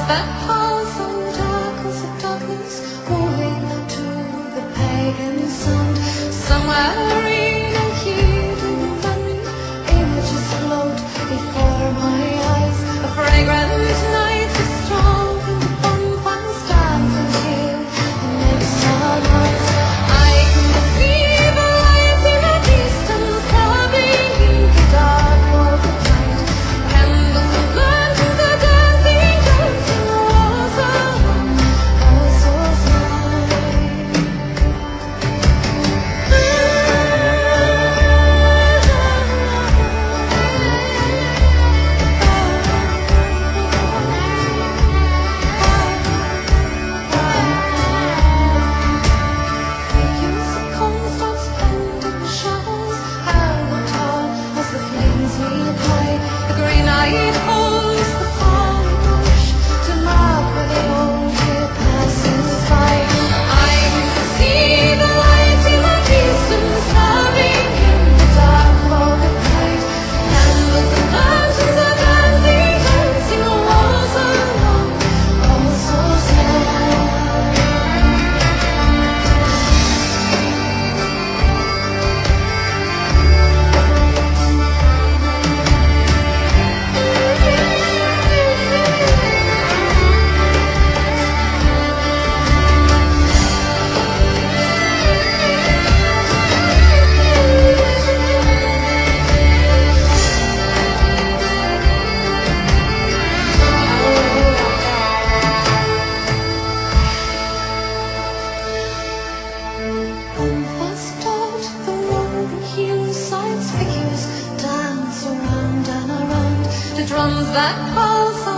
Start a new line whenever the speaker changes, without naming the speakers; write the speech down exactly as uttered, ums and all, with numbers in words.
that pulse on darkness of darkness, moving to the pagan sound. Somewhere in a hidden memory, images float before my eyes. A fragrant night is strong, and the bonfire stands and here and makes sunrise. I can see the lights in the distance, clubbing in the dark of the night. Candles and lanterns are dancing, dancing the walls along Castle's night. Figures of cornstalks bend in the shadows, held up tall as the flames wheel high. The green-eyed holds the holly bush to mark where the old year passes by. I can see the lights in the distance, clubbing in the dark of the night. Candles and lanterns are dancing, dancing the walls along All Souls' Night. On fast taught the rolling hillsides, figures dance around and around the drums that pulse